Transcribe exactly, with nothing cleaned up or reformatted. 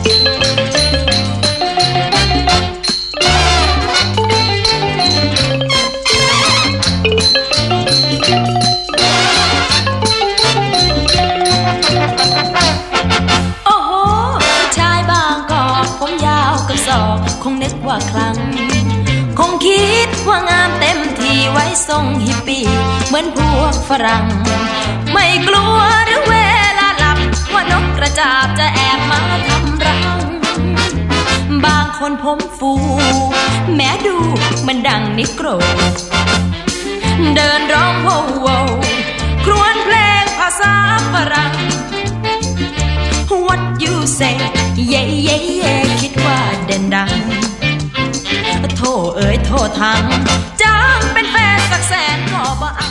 คงนึกว่าครั้งคงคิดว่างามเต็มที่ไว้ทรงฮิปปี้เหมือนพวกฝรั่งไม่กลัวหรือเวลาหลับว่านกกระจาบจะแอบมาทำรังบางคนผมฟูแม้ดูมันดังนิโกรเดินร้องโว้โวครวญเพลงภาษาฝรั่ง What you say เย่เย่เย่คิดว่าเด่นดังโทษเอ่ยโทษทั้งจ้างเป็นแฟนสักแสนก็บ่